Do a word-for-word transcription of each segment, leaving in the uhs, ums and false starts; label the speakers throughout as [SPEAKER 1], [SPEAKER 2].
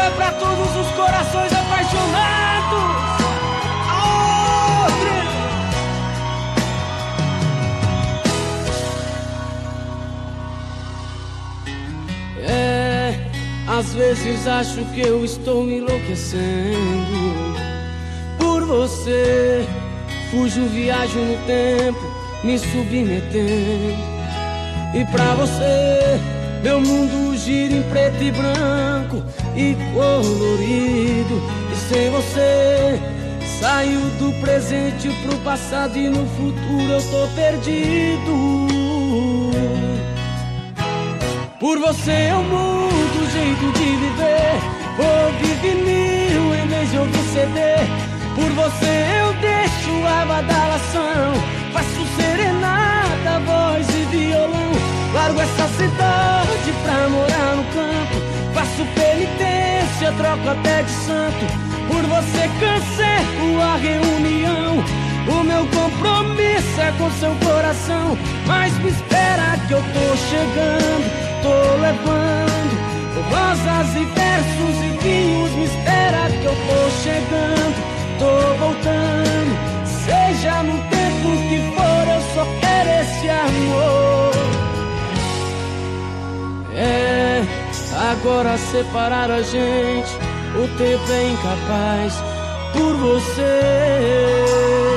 [SPEAKER 1] é pra todos os corações apaixonados. Audrey! É, às vezes acho que eu estou me enlouquecendo por você. Fujo, viajo no tempo, me submetendo. E pra você, meu mundo gira em preto e branco e colorido. E sem você, saio do presente pro passado e no futuro eu tô perdido. Por você eu mudo o jeito de viver, vou ouvir vinil em vez de ouvir C D. Por você eu deixo a badalação, faço serenata, voz e violão. Largo essa cidade pra morar no campo, faço penitência, troco até de santo. Por você cancelo a reunião, o meu compromisso é com seu coração. Mas me espera que eu tô chegando, tô levando rosas e versos e vinhos. Me espera que eu tô chegando, tô voltando. Seja no tempo que for, eu só quero esse amor. É, agora separar a gente, o tempo é incapaz por você.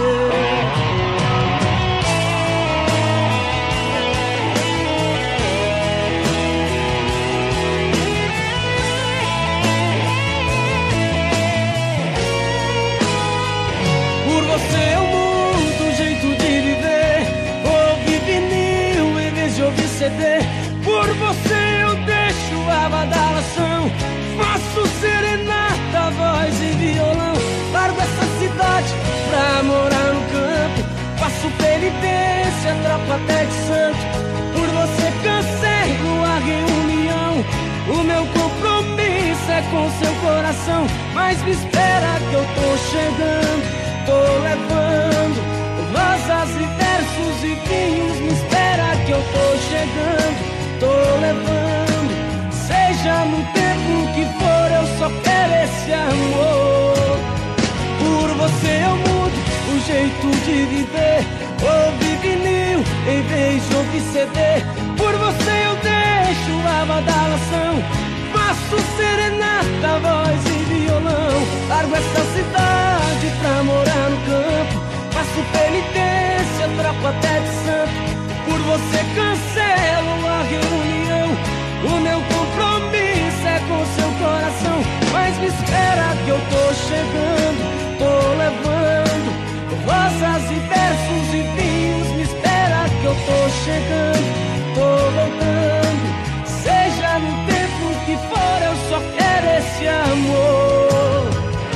[SPEAKER 1] Por você eu mudo o jeito de viver, ouvir vinil em vez de ouvir C D. Por você eu deixo a badalação, faço serenata, voz e violão. Largo essa cidade pra morar no campo, faço penitência, troco até de santo. Por você cancelo a reunião, o meu compromisso é com seu coração. Mas me espera que eu tô chegando, tô levando rosas e versos e vinhos. Me espera que eu tô chegando, tô levando. Seja no tempo que for, eu só quero esse amor. Por você eu mudo o jeito de viver, ouvir vinil em vez de ouvir C D. Por você eu deixo a badalação, faço serenata, voz e violão. Largo essa cidade pra morar no campo, faço penitência, troco até de santo. Por você cancelo a reunião, o meu compromisso é com seu coração. Mas me espera que eu tô chegando, tô levando rosas e versos e vinhos. Me espera que eu tô chegando, tô voltando. Seja no tempo que for, eu só quero esse amor.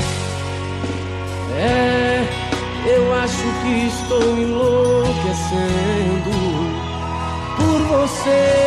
[SPEAKER 1] É, eu acho que estou enlouquecendo por você.